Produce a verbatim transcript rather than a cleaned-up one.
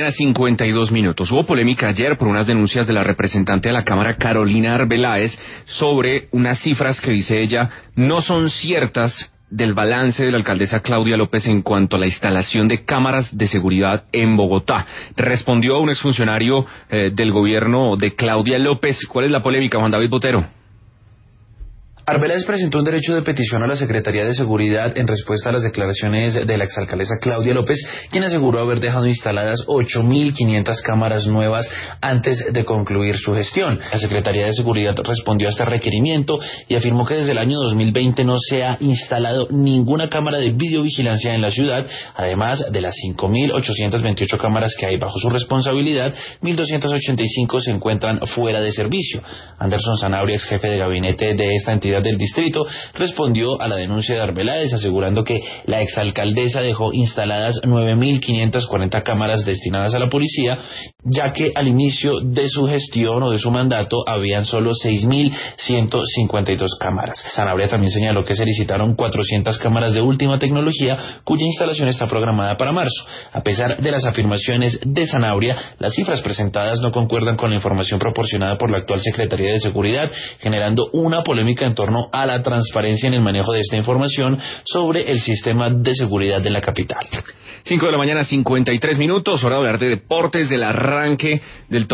cincuenta y dos minutos. Hubo polémica ayer por unas denuncias de la representante de la Cámara, Carolina Arbeláez, sobre unas cifras que, dice ella, no son ciertas del balance de la alcaldesa Claudia López en cuanto a la instalación de cámaras de seguridad en Bogotá. Respondió un exfuncionario eh, del gobierno de Claudia López. ¿Cuál es la polémica, Juan David Botero? Arbeláez presentó un derecho de petición a la Secretaría de Seguridad en respuesta a las declaraciones de la exalcaldesa Claudia López, quien aseguró haber dejado instaladas ocho mil quinientas cámaras nuevas antes de concluir su gestión. La Secretaría de Seguridad respondió a este requerimiento y afirmó que desde el año dos mil veinte no se ha instalado ninguna cámara de videovigilancia en la ciudad. Además de las cinco mil ochocientas veintiocho cámaras que hay bajo su responsabilidad, mil doscientas ochenta y cinco se encuentran fuera de servicio. Anderson Zanabria, ex jefe de gabinete de esta entidad del distrito, respondió a la denuncia de Arbeláez asegurando que la exalcaldesa dejó instaladas nueve mil quinientas cuarenta cámaras destinadas a la policía, ya que al inicio de su gestión o de su mandato habían solo seis mil ciento cincuenta y dos cámaras. Zanabria también señaló que se licitaron cuatrocientas cámaras de última tecnología cuya instalación está programada para marzo. A pesar de las afirmaciones de Zanabria, las cifras presentadas no concuerdan con la información proporcionada por la actual Secretaría de Seguridad, generando una polémica en torno a la transparencia en el manejo de esta información sobre el sistema de seguridad de la capital. cinco de la mañana, cincuenta y tres minutos, hora de hablar de deportes, del arranque del torneo.